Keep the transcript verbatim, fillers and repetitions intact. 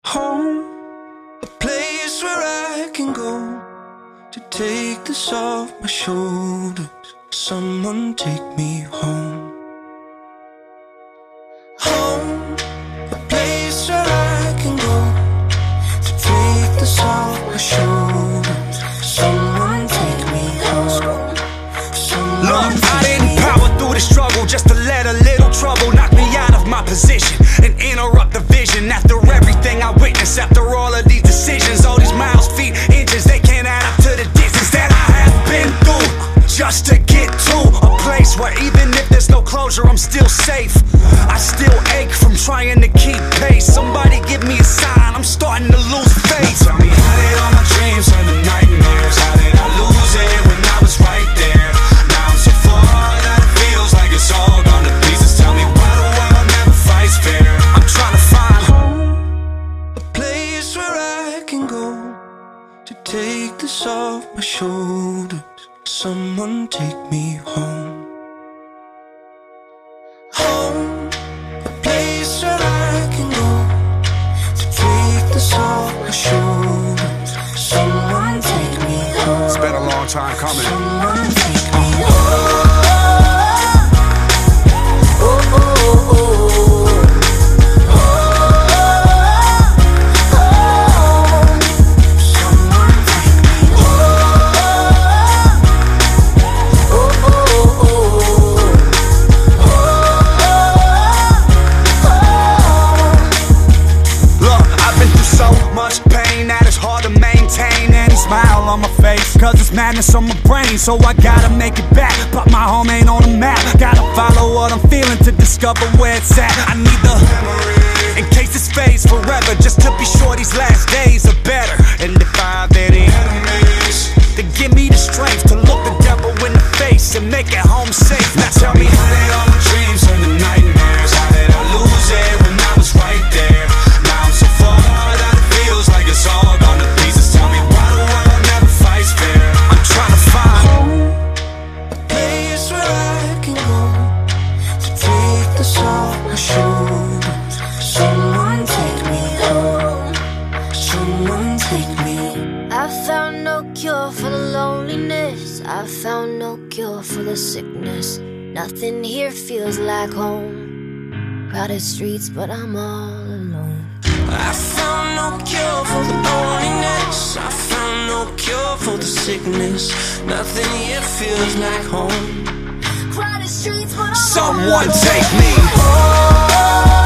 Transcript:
Home, a place where I can go to take this off my shoulders. Someone take me home. Home, a place where I can go to take this off my shoulders. Someone take me home. Someone Look, I take didn't me power through the struggle just to let a little trouble knock me out of my position and interrupt the vision. After everything I witnessed, after all of these decisions, all these miles, feet, inches, they can't add up to the distance that I have been through just to get to a place where even if there's no closure, I'm still safe. I still ache from trying to keep pace. Somebody give me a sign, I'm starting to lose faith. Now tell me, how did all my dreams turn to nightmares? How did I lose it when I was right there? Now I'm so far that it feels like it's all gone to pieces. Tell me, why the world never fights fair? I'm trying to find home, a place where I can go to take this off my shoulders. Someone take me home. Home, a place where I can go to take this off my shoulders. Someone take me home. It's been a long time coming. Someone take me home. Oh, oh, oh, oh. On my face, cause it's madness on my brain, so I gotta make it back. But my home ain't on the map. Gotta follow what I'm feeling to discover where it's at. I need the memory in case this fades forever, just to be sure these last days are better. And if I have any enemies, then give me the strength to look the devil in the face and make it home safe. Now tell me, how did all my dreams turn to nightmares? How did I lose it when I was right there? Now I'm so far that it feels like it's all gone to pieces. Tell me, why the world never fights fair? I'm trying to find home, a place where I can go to take this off my shoulders. Someone take me home. Someone take me. I found no cure for the loneliness. I found no cure for the sickness. Nothing here feels like home. Crowded streets, but I'm all alone. I found no cure for the loneliness. I found no cure for the sickness. Nothing here feels like home. Crowded streets, but I'm someone all alone. take me home.